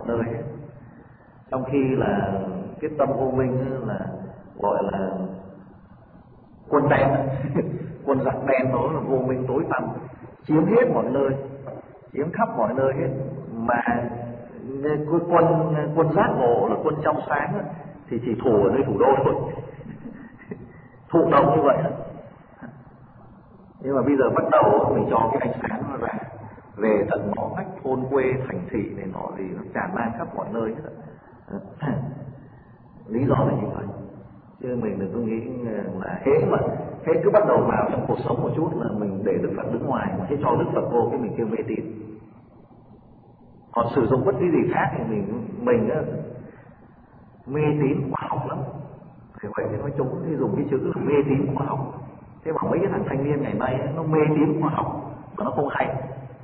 nơi hết. Trong khi là cái tâm vô minh là gọi là quân đen quân giặc đen, đó là vô minh tối tăm, chiếm hết mọi nơi, chiếm khắp mọi nơi hết. Mà quân giác ngộ là quân trong sáng thì chỉ thủ ở nơi thủ đô thôi thụ động như vậy. Nhưng mà bây giờ bắt đầu mình cho cái ánh sáng nó ra về tận ngõ ngách thôn quê thành thị này nọ gì, nó tràn lan khắp mọi nơi hết. Lý do là như vậy, chứ mình đừng có nghĩ là hễ cứ bắt đầu vào trong cuộc sống một chút là mình để Đức Phật đứng ngoài, mà cái cho Đức Phật vô cái mình kêu mê tín. Còn sử dụng bất cứ gì khác thì mình mê tín khoa học lắm. Thế vậy thì nói chúng thì dùng cái chữ là mê tín khoa học. Thế mà mấy cái thằng thanh niên ngày nay nó mê tín khoa học mà nó không hay.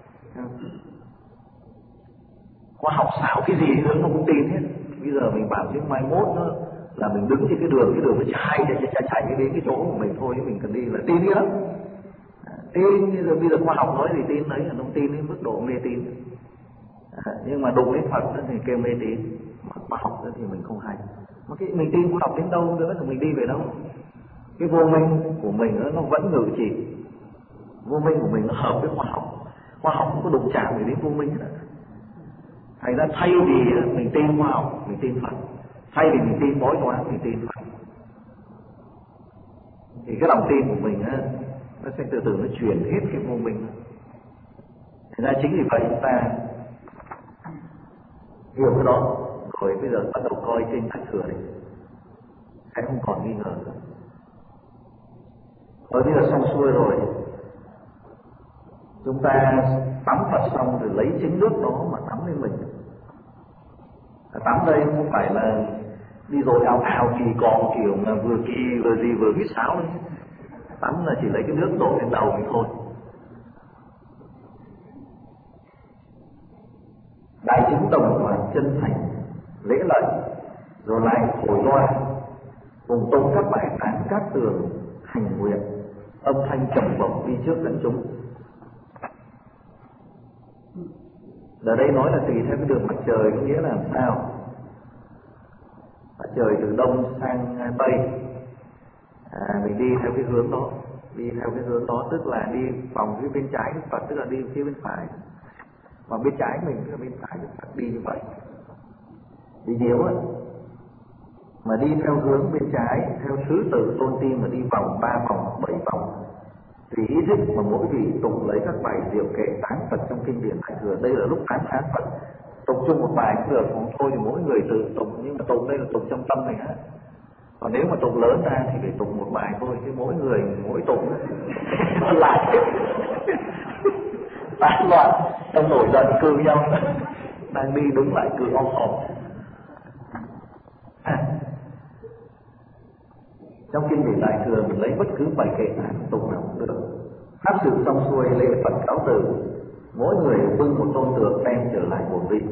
Khoa học xạo cái gì nữa nó cũng tin hết. Bây giờ mình bảo chứ mai mốt nữa là mình đứng trên cái đường nó chạy đến cái chỗ của mình thôi, chứ mình cần đi là tin nữa. Tin bây giờ khoa học nói gì tin đấy, là nó tin đến mức độ mê tín. Nhưng mà đụng đến Phật thì kêu mê tín, mà khoa học thì mình không hay. Mà cái mình tin khoa học đến đâu nữa thì mình đi về đâu. Cái vô minh của mình nó vẫn ngự trị, vô minh của mình nó hợp với khoa học không có đụng chạm gì đến vô minh nữa. Thành ra thay vì mình tin khoa học, mình tin Phật, thay vì mình tin bói toán, mình tin Phật, thì cái lòng tin của mình nó sẽ từ từ nó chuyển hết cái vô minh. Thành ra chính vì vậy chúng ta hiểu cái đó rồi bây giờ bắt đầu coi kinh Đại Thừa này sẽ không còn nghi ngờ nữa. Rồi bây giờ xong xuôi rồi, chúng ta tắm Phật xong rồi lấy chính nước đó mà tắm lên mình. Tắm đây không phải là đi rồi ào kỳ cọ kiểu mà vừa kỳ vừa gì vừa huýt sáo đấy. Tắm là chỉ lấy cái nước đổ lên đầu mình thôi. Đại chúng đồng loạt chân thành lễ lạy, rồi lại thổi loa cùng tụng các bài tán cát tường hành nguyện, âm thanh trầm bổng đi trước dẫn chúng. Ở đây nói là tùy theo cái đường mặt trời, có nghĩa là làm sao? Mặt trời từ đông sang tây, mình đi theo cái hướng đó, tức là đi vòng phía bên trái Đức Phật, tức là đi phía bên phải. Mà bên trái mình tức là bên phải Đức Phật, đi như vậy. Vì nếu mà đi theo hướng bên trái, theo thứ tự tôn ti mà đi vòng 3 vòng, 7 vòng, thì ý thức mà mỗi vị tụng lấy các bài diệu kệ tán Phật trong kinh điển Đại Thừa. Đây là lúc tán Phật, tụng chung một bài cũng được, còn thôi thì mỗi người tự tụng, nhưng mà tụng đây là tụng trong tâm này hết. Còn nếu mà tụng lớn ra thì phải tụng một bài thôi, chứ mỗi người mỗi tụng lại tán loạn, trong nổi giận cự nhau, đang đi đứng lại cự om sòm. Trong kinh điển Đại Thừa mình lấy bất cứ bài kệ nào tụng nào cũng được. Pháp sự xong xuôi lễ Phật cáo từ, mỗi người bưng một tôn tượng đem trở lại một vị.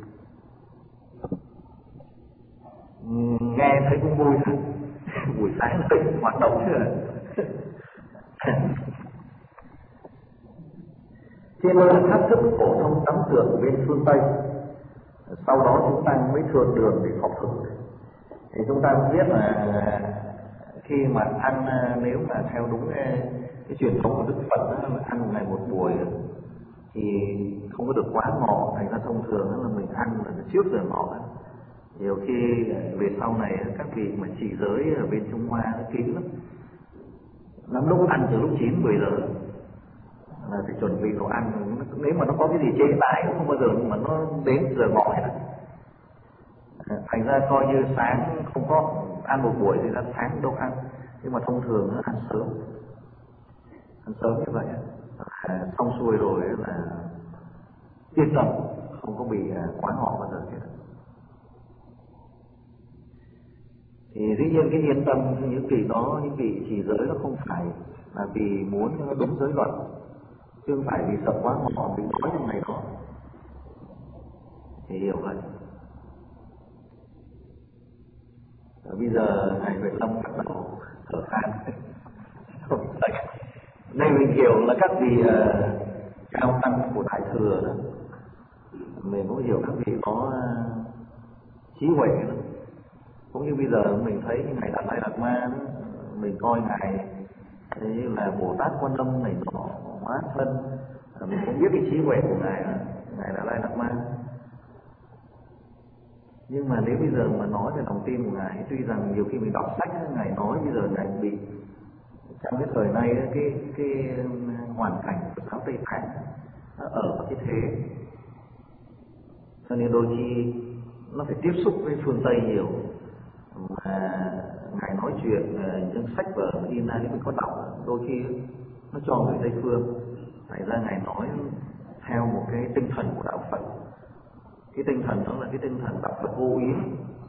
Nghe thấy cũng vui thôi. Buổi sáng là hoạt động chứ. Trên nơi tháp thức phổ thông tắm tượng bên phương Tây. Sau đó chúng ta mới thượng đường để học thực. Thì chúng ta cũng biết là khi mà ăn, nếu mà theo đúng cái truyền thống của Đức Phật đó, là ăn ngày một buổi thì không có được quá ngọ. Thành ra thông thường đó là mình ăn là trước giờ ngọ. Nhiều khi về sau này các vị mà trì giới ở bên Trung Hoa nó kỹ lắm lúc ăn từ lúc 9-10 giờ là phải chuẩn bị đồ ăn. Nếu mà nó có cái gì chế lại cũng không bao giờ mà nó đến giờ ngọ hết. Thành ra coi như sáng không có ăn một buổi thì ra sáng đâu ăn, nhưng mà thông thường nó ăn sớm như vậy. Xong xuôi rồi là yên tâm, không có bị quá ngọ bao giờ hết. Thì dĩ nhiên cái yên tâm những vị đó, những vị trì giới nó không phải là vì muốn cho nó đúng giới luật, chứ không phải vì sợ quá ngọ bị nói trong này đó. Thì hiểu vậy. Bây giờ Ngài Huệ Long bắt đầu thở than. Đây mình hiểu là các vị cao tăng của Đại Thừa đó, mình cũng hiểu các vị có trí huệ đó. Cũng như bây giờ mình thấy ngài Đạt Lai Lạt Ma đó, mình coi ngài như là Bồ Tát Quan Âm này nọ hóa thân, mình cũng biết cái trí huệ của ngài Đạt Lai Lạt Ma. Nhưng mà nếu bây giờ mà nói về lòng tin của ngài, tuy rằng nhiều khi mình đọc sách ngài nói bây giờ ngài bị trong cái thời nay cái hoàn cảnh của giáo Tây Tạng nó ở cái thế, cho nên đôi khi nó phải tiếp xúc với phương Tây nhiều, mà ngài nói chuyện những sách vở in ra nếu mình có đọc đôi khi nó cho người Tây phương, tại ra ngài nói theo một cái tinh thần của đạo Phật. Cái tinh thần đó là cái tinh thần đạo Phật vô ý,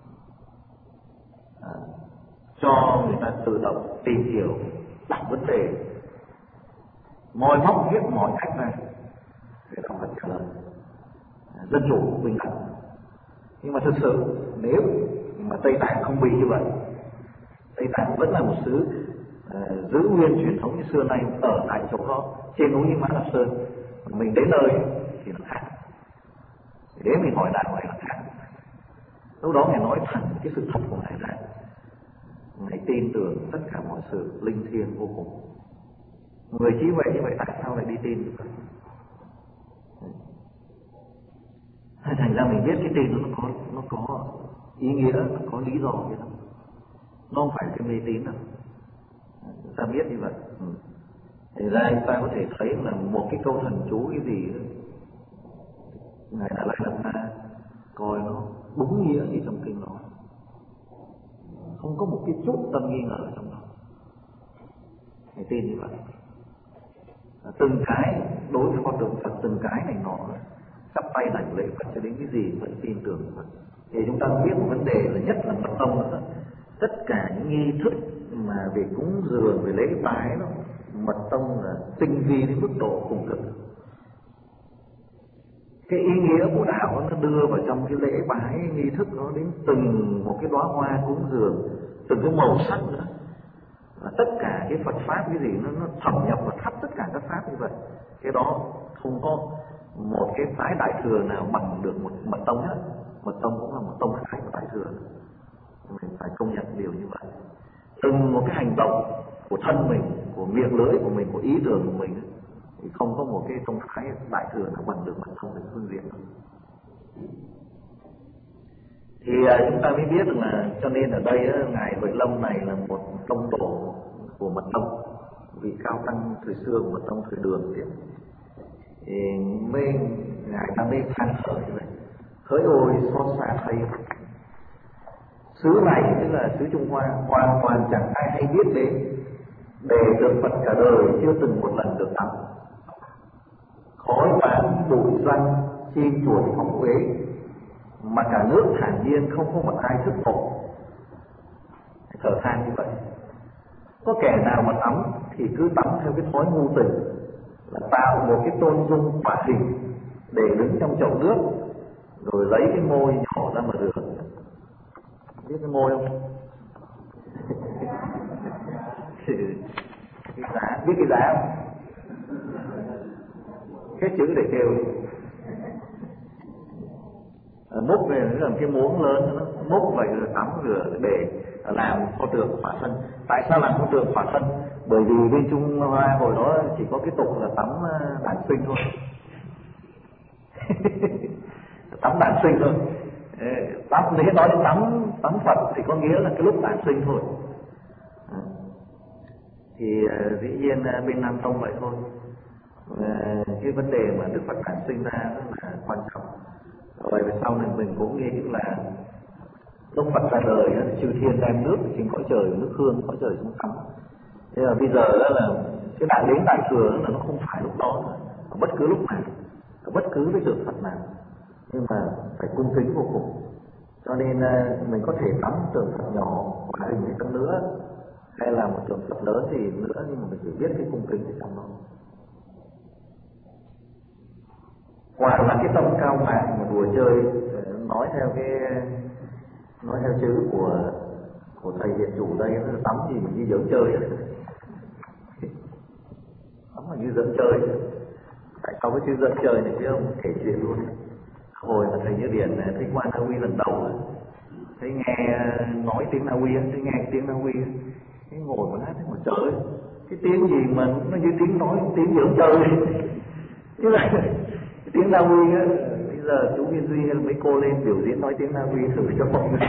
cho người ta tự động tìm hiểu, đặt vấn đề, moi móc viết mọi cách này để đạo Phật trả lời dân chủ bình đẳng. Nhưng mà thực sự nếu mà Tây Tạng không bị như vậy, Tây Tạng vẫn là một xứ giữ nguyên truyền thống như xưa nay ở tại chỗ đó trên núi Mã Lạp Sơn, mình đến nơi thì nó khác. Để mình hỏi đạo này là khác. Lúc đó ngài nói thẳng cái sự thật của ngài ra, ngài tin tưởng tất cả mọi sự linh thiêng vô cùng. Người trí huệ như vậy tại sao lại đi tin được? Thành ra mình biết cái tin nó có ý nghĩa, nó có lý do vậy đó. Nó không phải cái mê tín đâu. Chúng ta biết như vậy. Thành ra chúng ta có thể thấy là một cái câu thần chú cái gì đó, ngài Đạt Lai Lạt Ma coi nó đúng nghĩa như trong kinh nói, không có một cái chút tâm nghi ngờ ở trong đó. Ngài tin như vậy. Từng cái đối với con đường Phật, từng cái này nọ chắp tay đảnh lễ Phật cho đến cái gì vẫn tin tưởng Phật. Thì chúng ta biết một vấn đề là nhất là mật tông đó, tất cả những nghi thức mà về cúng dường, về lễ bái đó, mật tông là tinh vi đến mức độ cùng cực. Cái ý nghĩa của đạo nó đưa vào trong cái lễ bái nghi thức nó đến từng một cái đóa hoa cúng dường, từng cái màu sắc nữa. Và tất cả cái Phật pháp cái gì nó thẩm nhập vào khắp tất cả các pháp như vậy. Cái đó không có một cái phái đại thừa nào bằng được một mật tông hết. Mật tông cũng là một tông phái của đại thừa. Mình phải công nhận điều như vậy. Từng một cái hành động của thân mình, của miệng lưỡi của mình, của ý tưởng của mình thì không có một cái tông phái đại thừa nào bằng được mật tông về phương diện đó. Thì chúng ta mới biết là cho nên ở đây ngài Huệ Lâm này là một tông tổ của mật tông, vị cao tăng thời xưa của mật tông thời Đường thì ngài ta mới than thở như vậy: hỡi ôi xót xa thay, xứ này tức là xứ Trung Hoa hoàn toàn chẳng ai hay biết đến, để được Phật cả đời chưa từng một lần được tắm, khói bán bụi danh chim chuột phóng uế, mà cả nước thản nhiên không có một ai thức ngộ. Thở than như vậy. Có kẻ nào mà tắm thì cứ tắm theo cái thói ngu tình, là tạo một cái tôn dung quả hình để đứng trong chậu nước, rồi lấy cái môi nhỏ ra mà rửa. Biết cái môi không? Cái giá, biết cái giá không? Cái chữ để kêu múc về nó làm cái muỗng lớn, nó múc vậy rồi tắm rửa để làm pho tượng khỏa thân. Tại sao làm pho tượng khỏa thân? Bởi vì bên Trung Hoa hồi đó chỉ có cái tục là tắm đản sinh thôi. Tắm đản sinh thôi. Tắm nếu nói đến tắm Phật thì có nghĩa là cái lúc đản sinh thôi. Thì dĩ nhiên bên Nam Tông vậy thôi. Cái vấn đề mà Đức Phật đản sinh ra rất là quan trọng. Rồi về sau này mình cũng nghĩ là lúc Phật ra đời chư thiên đem nước trên cõi trời, nước hương cõi trời xuống tắm. Thế là bây giờ là cái đại đến đại thừa là nó không phải lúc đó nữa, ở bất cứ lúc nào, ở bất cứ cái tượng Phật nào, nhưng mà phải cung kính vô cùng. Cho nên mình có thể tắm tượng Phật nhỏ hoặc hình hay chăng nữa, hay là một tượng Phật lớn thì nữa, nhưng mà mình phải biết cái cung kính ở trong đó. Quả là cái tâm cao mạng mà đùa chơi, nói theo chữ của thầy Viện Chủ đây, nó tắm gì mà như giỡn chơi ấy. Tắm mà như giỡn chơi. Tại sao cái chữ giỡn chơi này chứ không kể chuyện luôn. Hồi mà thầy Nhớ Điển thấy qua Na Uy lần đầu, thấy nghe nói tiếng Na Uy, thấy nghe tiếng Na Uy, cái ngồi mà hát thấy mà trời ơi, cái tiếng gì mà nó như tiếng nói, tiếng giỡn chơi. Chứ là cái tiếng Na Uy á, bây giờ chú Viên Duy hay là mấy cô lên biểu diễn nói tiếng Na Uy thử cho mọi người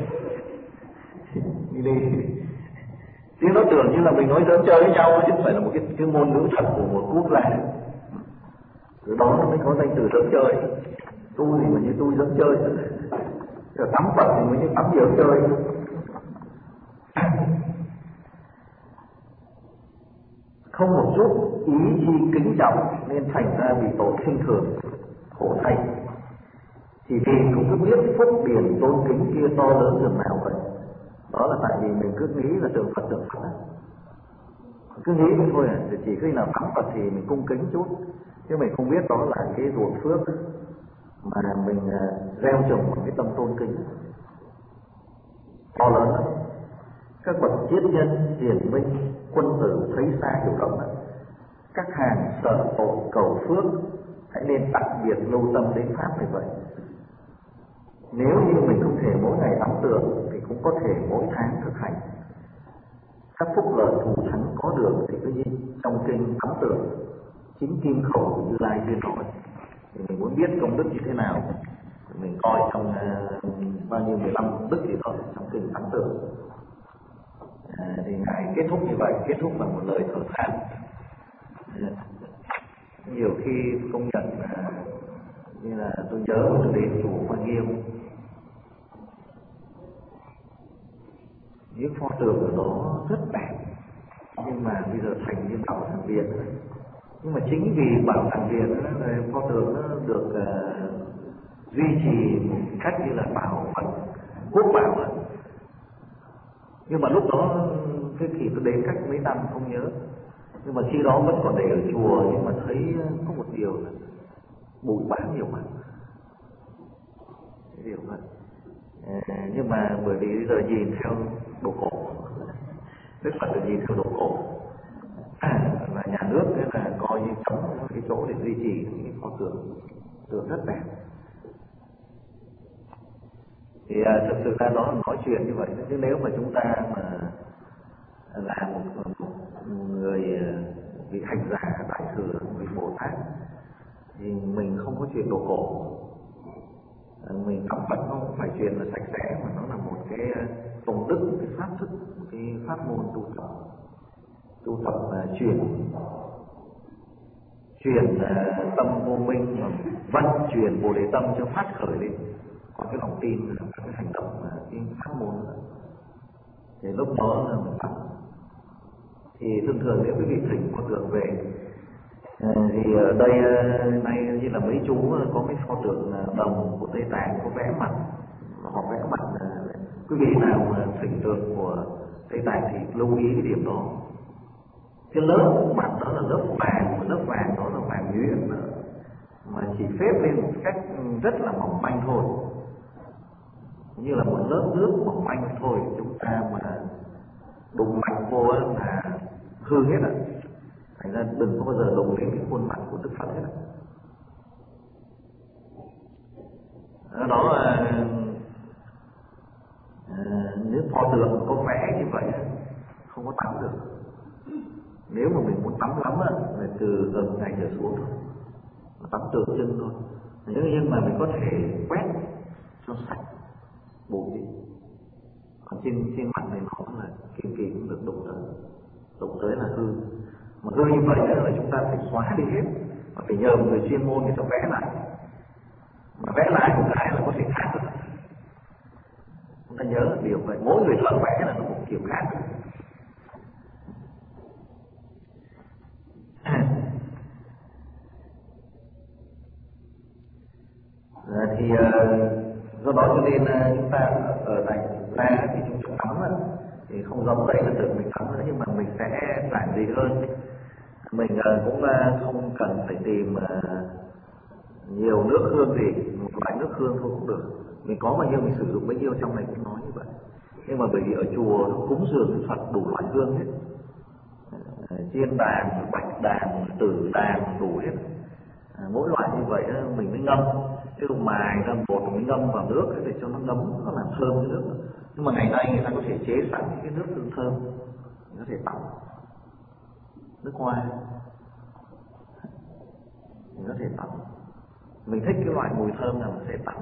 đi. Tiếng nó tưởng như là mình nói giỡn chơi với nhau, chứ không phải là một cái ngôn ngữ thật của một quốc gia. Từ đó nó mới có danh từ giỡn chơi. Tu gì mà như tu giỡn chơi, rồi tắm Phật thì mới như tắm giỡn chơi. Không một chút ý chi kính trọng nên thành ra bị tội khinh thường, khổ thay. Chỉ vì cũng cứ biết phúc điển tôn kính kia to lớn dường nào vậy. Đó là tại vì mình cứ nghĩ là tượng Phật cứ nghĩ vậy thôi à. Chỉ khi nào thắng Phật thì mình cung kính chút, chứ mình không biết đó là cái ruộng phước mà mình gieo trồng một cái tâm tôn kính to lớn lắm. Các bậc triết nhân hiền minh, quân tử thấy xa hiểu rộng đó. Các hàng sợ tội cầu phước hãy nên đặc biệt lưu tâm đến pháp này vậy. Nếu như mình không thể mỗi ngày tắm tượng thì cũng có thể mỗi tháng thực hành. Các phúc lợi thù thắng có được thì cái gì trong kinh tắm tượng chính kim khẩu của Như Lai tuyên nói. Thì mình muốn biết công đức như thế nào, mình coi trong bao nhiêu 15 công đức gì đó trong kinh tắm tượng. Thì ngài kết thúc như vậy, kết thúc bằng một lời thở than. Nhiều khi công nhận như là tôi nhớ tôi đến chùa Hoa Nghiêm, những pho tượng ở đó rất đẹp, nhưng mà bây giờ thành như bảo tàng Việt. Nhưng mà chính vì bảo tàng Việt pho tượng nó được duy trì một cách như là bảo vật quốc bảo. Nhưng mà lúc đó cái kỳ tôi đến cách mấy năm không nhớ, nhưng mà khi đó vẫn còn để ở chùa, nhưng mà thấy có một điều là bụi bám nhiều lắm. Điều vậy. Nhưng mà bởi vì bây giờ nhìn theo đồ cổ, Đức Phật là nhìn theo đồ cổ, và nhà nước thế là coi như chống cái chỗ để duy trì những pho tượng rất đẹp. Thì thực sự ra đó là nói chuyện như vậy, chứ nếu mà chúng ta mà là một người vị hành giả đại thừa, vị Bồ Tát, thì mình không có chuyện đồ cổ. Mình học Phật không phải chuyện là sạch sẽ, mà nó là một cái công đức, một cái pháp thức, một cái pháp môn tu tập truyền tâm vô minh, văn truyền Bồ Đề tâm cho phát khởi lên có cái lòng tin, cái hành động, cái pháp môn đó. Thì lúc đó là mình tập. Thì thường nếu quý vị thỉnh pho tượng về, thì ở đây nay như là mấy chú có mấy pho tượng đồng của Tây Tạng có vẽ mặt, họ vẽ mặt. Quý vị nào mà thỉnh tượng của Tây Tạng thì lưu ý cái điểm đó. Cái lớp mặt đó là lớp vàng đó là vàng nhuyễn, mà chỉ phết lên một cách rất là mỏng manh thôi, như là một lớp nước mỏng manh thôi. Chúng ta mà đụng mạnh vô là hư hết ạ. Thành ra đừng có bao giờ đụng đến cái khuôn mặt của Đức Phật hết ạ. Đó là nếu pho tượng có vẽ như vậy không có tắm được. Nếu mà mình muốn tắm lắm là từ gần này trở xuống thôi, tắm từ chân thôi. Nhưng mà mình có thể quét cho sạch bụi đi. Còn trên mặt này nó là kim kỳ cũng được đụng tới là hư. Mà hư như vậy là chúng ta phải xóa đi hết, và phải nhờ một người chuyên môn người ta vẽ lại. Mà vẽ lại một cái là có thể khác được. Chúng ta nhớ điều vậy, mỗi người thợ vẽ là nó một kiểu khác. Thì do đó cho nên chúng ta ở tại ra thì chúng ta tắm thì không giống vậy là tự mình tắm nữa, nhưng mà mình sẽ giản dị hơn. Mình cũng không cần phải tìm nhiều nước hương gì, một loại nước hương thôi cũng được. Mình có bao nhiêu mình sử dụng bấy nhiêu, trong này cũng nói như vậy. Nhưng mà bởi vì ở chùa nó cúng dường Phật đủ loại hương hết, chiên đàn, bạch đàn, tử đàn đủ hết. Mỗi loại như vậy mình mới ngâm. Ví dụ mài ra bột mình ngâm vào nước ấy, để cho nó ngấm, nó làm thơm cái nước. Nhưng mà ngày nay người ta có thể chế sẵn cái nước tương thơm, mình có thể tắm nước hoa, mình có thể tắm. Mình thích cái loại mùi thơm nào mình sẽ tắm.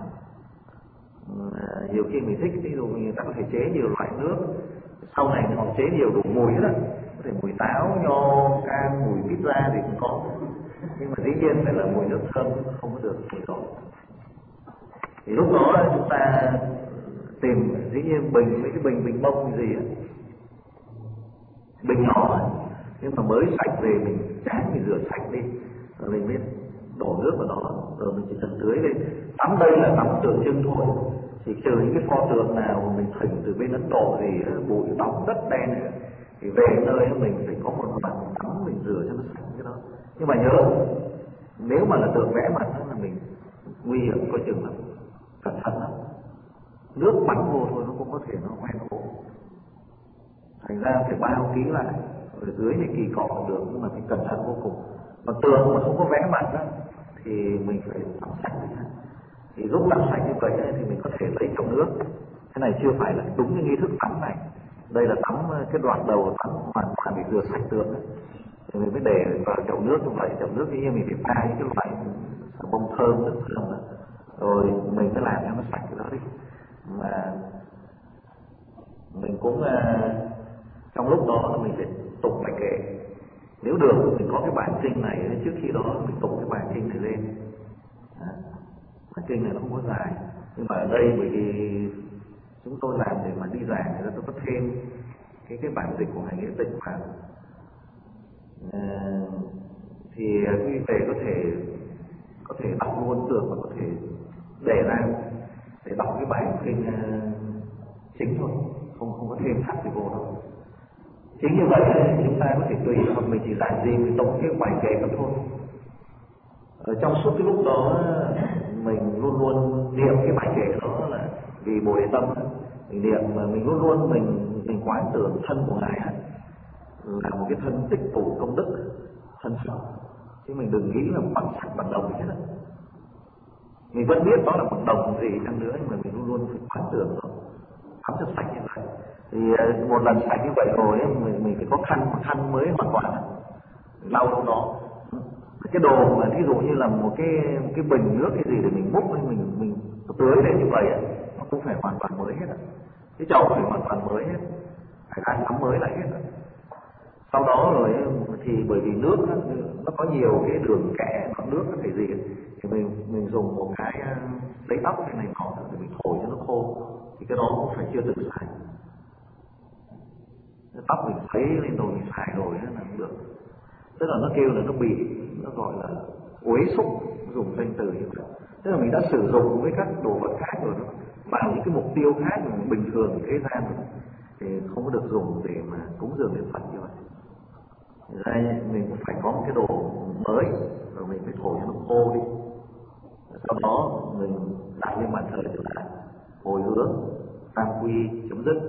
Nhiều khi mình thích, ví dụ người ta có thể chế nhiều loại nước, sau này họ chế nhiều đủ mùi hết á, có thể mùi táo, nho, cam, mùi pizza gì cũng có. Nhưng mà dĩ nhiên phải là mùi nước thơm, không có được mùi đó. Thì lúc đó chúng ta tìm, dĩ nhiên bình, mấy cái bình bông gì á, bình nhỏ nhưng mà mới sạch về mình tráng, mình rửa sạch đi, rồi mình mới đổ nước vào đó, rồi mình chỉ cần tưới lên. Tắm đây là tắm tượng trưng thôi, chỉ trừ những cái pho tượng nào mình thỉnh từ bên Ấn Độ thì bụi bóng đất đen thì về nơi mình phải có một bàn tắm, mình rửa cho nó sạch cái đó. Nhưng mà nhớ, nếu mà là tượng vẽ mặt đó là mình nguy hiểm, coi chừng là cẩn thận lắm, nước bắn vô thôi nó cũng có thể nó hoen ố. Thành ra phải bao kỹ lại, ở dưới này kỳ cọ được, nhưng mà phải cẩn thận vô cùng. Còn tường mà không có vẽ mặt đó, thì mình phải tắm sạch. Thì lúc tắm sạch như vậy thì mình có thể lấy chậu nước. Cái này chưa phải là đúng cái nghi thức tắm này. Đây là tắm cái đoạn đầu, tắm hoàn toàn để rửa sạch tường đấy. Thì mình mới để vào chậu nước như vậy. Chậu nước thì mình phải pha những cái loại bông thơm, nước thơm đó. Rồi mình mới làm cho nó sạch cái đó đi. Mà mình cũng trong lúc đó mình phải tụng bài kệ. Nếu được mình có cái bản kinh này, trước khi đó mình tụng cái bản kinh này lên. Bản kinh này nó không có dài, nhưng mà ở đây bởi vì chúng tôi làm để mà đi giảng thì tôi có thêm cái bản dịch của Ngài Nghĩa Tịnh vào. Thì quý vị về có thể đọc luôn được, và có thể để ra để đọc cái bản kinh chính thôi, không có thêm thắt gì vô đâu. Chính như vậy chúng ta có thể tùy, hoặc mình chỉ giảng gì mình tụng cái bài kệ đó thôi. Ở trong suốt cái lúc đó mình luôn luôn niệm cái bài kệ đó là vì Bồ Đề Tâm. Mình niệm mà mình luôn luôn mình quán tưởng thân của Ngài là một cái thân tích tụ công đức, thân Phật, chứ mình đừng nghĩ là bằng sạch bằng đồng hết. Mình vẫn biết đó là bằng đồng gì chăng nữa, nhưng mà mình luôn luôn phải quán tưởng nó thấm cho sạch như vậy. Thì một lần sạch như vậy rồi mình phải có khăn mới hoàn toàn lau trong đó. Cái đồ mà ví dụ như là một cái bình nước cái gì để mình múc lên mình tưới lên như vậy nó cũng phải hoàn toàn mới hết. Cái chậu phải hoàn toàn mới hết, phải khăn tắm mới lại hết. Sau đó rồi thì bởi vì nước nó có nhiều cái đường kẽ, còn nước nó phải gì thì mình dùng một cái lấy tóc cái này nọ để mình thổi cho nó khô, thì cái đó cũng phải chưa từng xài. Tóc mình thấy lên rồi mình xài rồi là không được. Tức là nó kêu là nó bị, nó gọi là uế xúc, dùng danh từ như vậy. Tức là mình đã sử dụng với các đồ vật khác rồi, nó vào những cái mục tiêu khác mà bình thường thế gian rồi, thì không có được dùng để mà cúng dường đến Phật như vậy. Đây mình cũng phải có một cái đồ mới, rồi mình phải thổi cho nó khô đi. Sau đó mình đặt lên bàn thờ trở lại, hồi hướng, tam quy chấm dứt,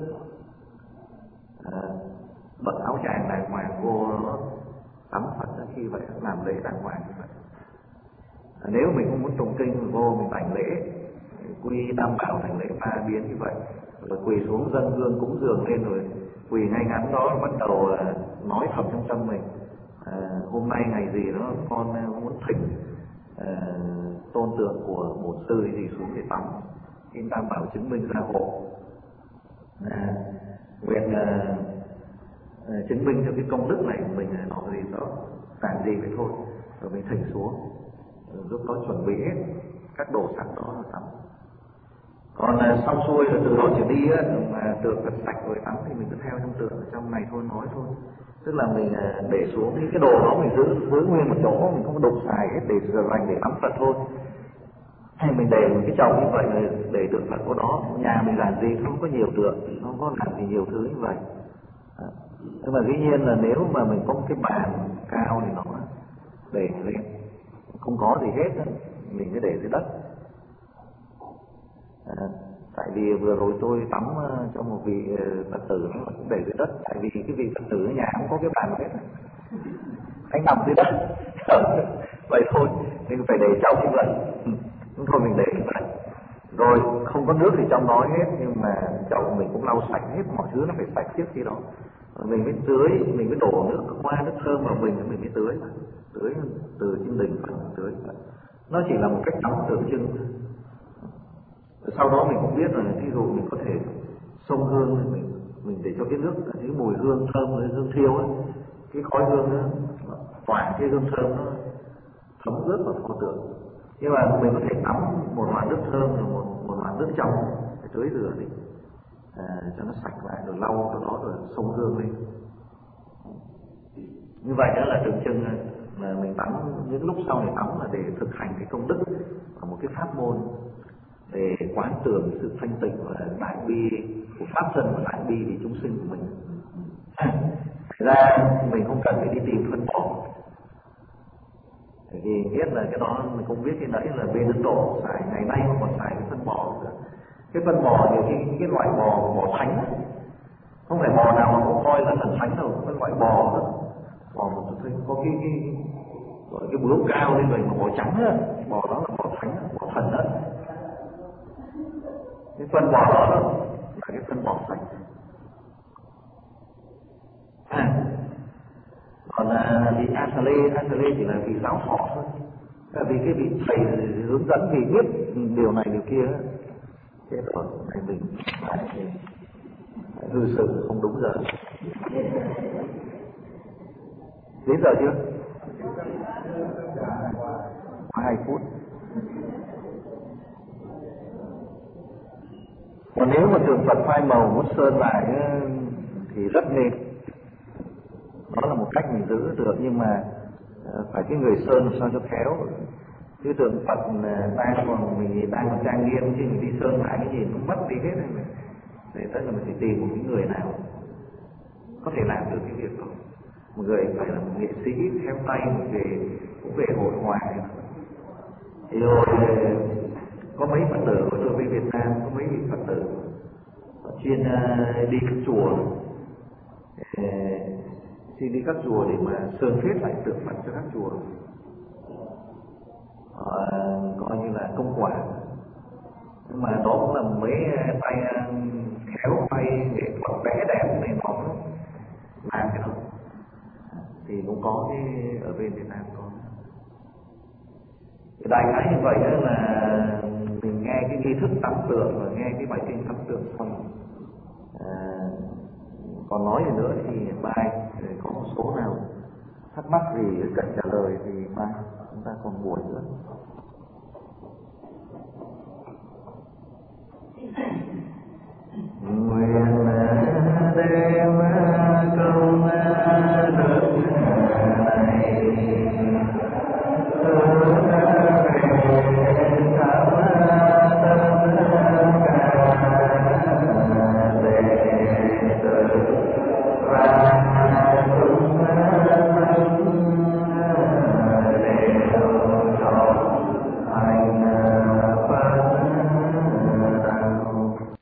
bật áo tràng đàng hoàng vô tắm Phật khi vậy, làm lễ đàng hoàng như vậy. Nếu mình không muốn tụng kinh vô mình thành lễ quy tam bảo, thành lễ ba biến như vậy, rồi quỳ xuống dâng hương cúng dường lên, rồi quỳ ngay ngắn đó bắt đầu nói thầm trong tâm mình, hôm nay ngày gì đó con muốn thỉnh tôn tượng của bổn sư gì xuống để tắm, xin tam bảo chứng minh gia hộ, nguyện chứng minh cho cái công đức này của mình nó gì đó, làm gì vậy thôi, rồi mình thỉnh xuống, lúc đó chuẩn bị hết các đồ sẵn đó là tắm. Còn xong xuôi rồi từ đó trở đi á, mà tượng thật sạch rồi tắm thì mình cứ theo trong tượng ở trong này thôi, nói thôi. Tức là mình để xuống cái đồ đó mình giữ nguyên một chỗ, mình không có đụng xài hết, để dành để tắm Phật thôi. Hay mình để một cái chậu như vậy để tượng Phật của đó, nhà mình làm gì không có nhiều tượng, không có làm gì nhiều thứ như vậy. Nhưng mà dĩ nhiên là nếu mà mình có một cái bàn cao thì nó để lên, không có gì hết mình cứ để dưới đất. Tại vì vừa rồi tôi tắm cho một vị Phật tử nó cũng để dưới đất, tại vì cái vị Phật tử ở nhà không có cái bàn hết, anh nằm dưới đất. Vậy thôi mình phải để trong như vậy. thôi mình để như vậy. Rồi không có nước thì trong đó hết, nhưng mà chậu mình cũng lau sạch hết mọi thứ, nó phải sạch trước khi đó. Rồi mình mới tưới, mình mới đổ nước hoa, nước thơm vào mình mới tưới từ trên đỉnh phần tưới. Nó chỉ là một cách tắm tượng trưng. Sau đó mình cũng biết là ví dụ mình có thể xông hương, mình để cho cái nước, cái mùi hương thơm, hương thiêu ấy, cái khói hương đó tỏa cái hương thơm nó thấm ướt vào pho tượng. Nhưng mà mình có thể tắm một loạt nước thơm rồi một loạt nước trong để tưới rửa đi, cho nó sạch lại, rồi lau cho nó, rồi xông hương lên. Như vậy đó là tượng trưng là mình tắm, những lúc sau này tắm là để thực hành cái công đức và một cái pháp môn để quán tưởng sự thanh tịnh và đại bi của pháp thân và đại bi vì chúng sinh của mình. Thật ra mình không cần phải đi tìm phân bón, vì biết là cái đó mình cũng biết cái nãy là bên Ấn Độ xài, ngày nay không còn xài cái phân bò nữa. Cái phân bò nhiều khi cái loại bò thánh, không phải bò nào mà cũng coi là thần thánh đâu, cái loại bò đó, bò một có cái bướu cao lên rồi mà bò trắng á, bò đó là bò thánh, bò thần đó. Cái phân bò đó là cái phân bò sạch. Còn vị Asale chỉ là vị giáo họ thôi, là vì cái vị thầy hướng dẫn, vì biết điều này điều kia, thế rồi này mình lại hư sự không đúng giờ. Đến giờ chưa? 2 phút. Còn nếu mà tượng Phật phai màu muốn sơn lại thì rất nên. Đó là một cách mình giữ được, nhưng mà phải cái người sơn làm sao cho khéo. Cái tượng Phật mình đang còn trang nghiêm, chứ mình đi sơn lại cái gì cũng mất đi hết. Để tất là mình phải tìm một cái người nào có thể làm được cái việc đó. Một người phải là một nghệ sĩ khéo tay, cũng về hội họa. Rồi có mấy Phật tử của tôi với Việt Nam, có mấy vị Phật tử chuyên đi các chùa, xin đi các chùa để mà sơn phết lại tượng Phật cho các chùa, coi như là công quả. Nhưng mà đó cũng là mấy tay khéo tay nghệ thuật vẽ đẹp này, nó làm cái đó thì cũng có cái ở bên Việt Nam có. Đại khái như vậy đó là mình nghe cái nghi thức tắm tượng và nghe cái bài kinh tắm tượng xong, còn nói gì nữa thì mai có một số nào thắc mắc gì cần trả lời thì mai chúng ta còn buổi nữa.